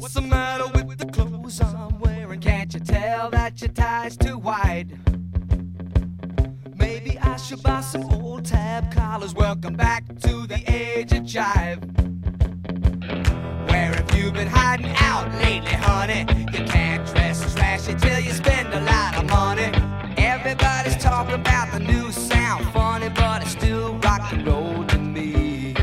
What's the matter with the clothes I'm wearing? Can't you tell that your tie's too wide? Maybe I should buy some old tab collars. Welcome back to the age of jive. Where have you been hiding out lately, honey? You can't dress trashy till you spend a lot of money. Everybody's talking about the new sound, funny, but it's still rock and roll to me.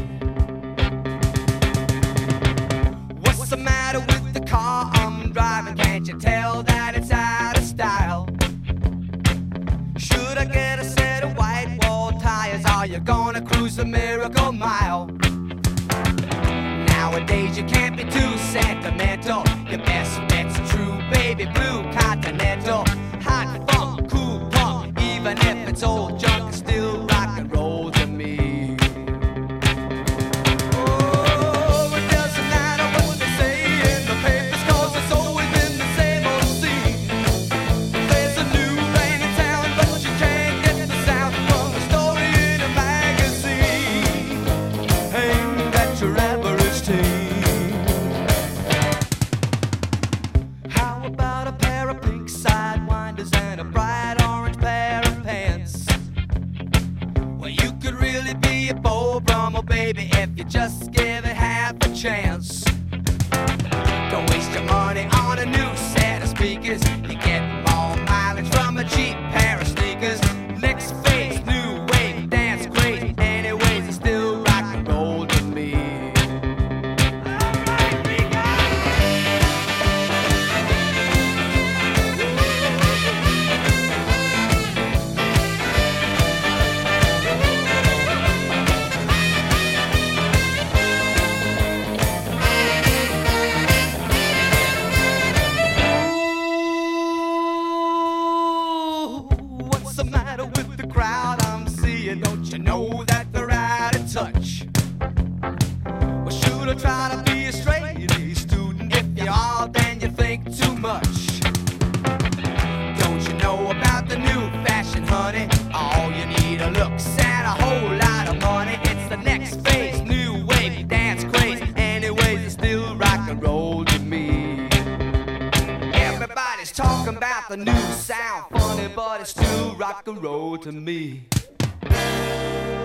What's the matter with the car I'm driving? Can't you tell that it's out of style? Should I get a set of white wall tires? Are you gonna cruise the Miracle Mile? Nowadays you can't be too sentimental. Your best bet's a true baby blue Continental. Hot funk, cool punk, even if it's old junk, it's still rock and roll to me. Oh, it doesn't matter what they say in the papers, 'cause it's always been the same old scene. There's a new rain in town, but you can't get the sound from a story in a magazine. Ain't that your average teen? How about a pair of pink sidewinders and a bright orange pair of pants? Well, you could really be a Beau Brummel, baby, if you just give it half a chance. Don't waste your money on a new set of speakers. You get more mileage from a cheap pair of sneakers. Next phase, new wave, dance crazy. Anyways, it's still rock and roll to me. What's the matter with the crowd I'm seeing? Don't you know that they're out of touch? Well, should I try to be a straight A student? If you are, then you think too much. Don't you know about the new fashion, honey? All you need are looks and a whole lot of money. It's the next phase, new wave, dance craze. Anyways, it's still rock and roll to me. Everybody's talking about the new sound, funny, but it's still rock and roll to me.